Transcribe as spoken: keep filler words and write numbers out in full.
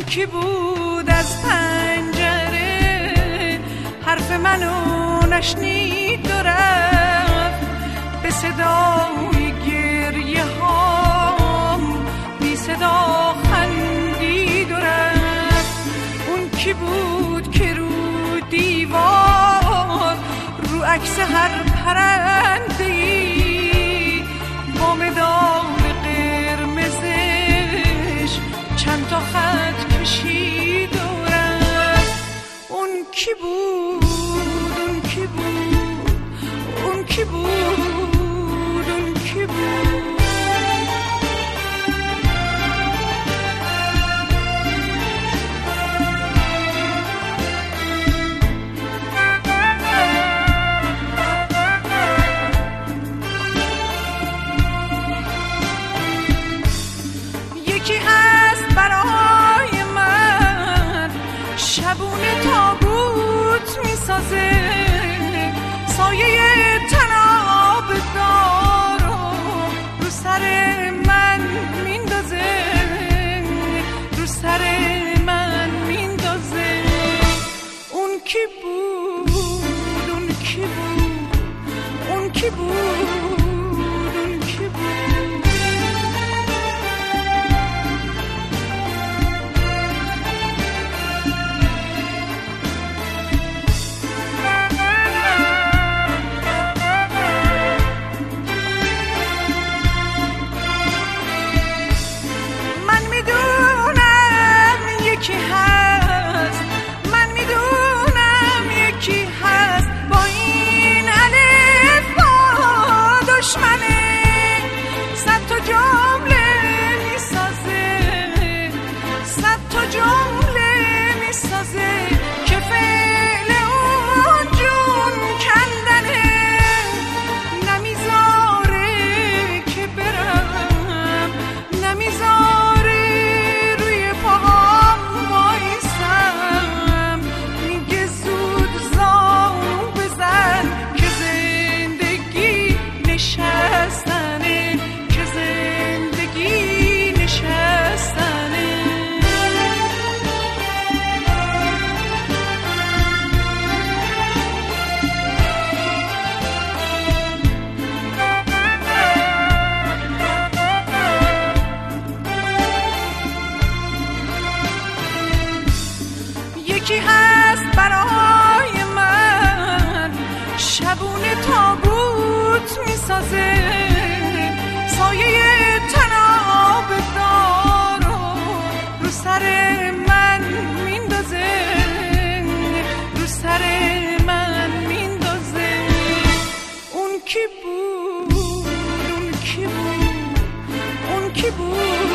کی بود از پنجره حرف منو نشنید و رفت، به صدای گریه هام بی صدا خندید و رفت. اون کی بود که رو دیوار رو عکس هر پرنده‌ای با مداد قرمزش چند تا خط کشید و رفت. اون کی بود؟ اون کی بود؟ اون کی بود؟ اون کی بود؟ یکی هست برای من شبونه تابوت میسازه، سایه تناب دارو رو سر من میندازه، رو سر من میندازه. اون کی بود؟ اون کی بود؟ اون کی بود؟ اون کی بود؟ یکی هست، من میدونم یکی هست، با این الف با دشمنه صد تا جمله میسازه، صد تا جمله میسازه که فعل اون جون کندنه، نمیذاره که برم، نمیذاره روی پاهام وایسم، میگه زود زانو بزن که زندگی نشستنه، که زندگی نشستنه. یکی هست برای من شبونه تابوت میسازه، سایه تناب دارو رو سر من میندازه، رو سر من میندازه. اون کی بود؟ اون کی بود؟ اون کی بود؟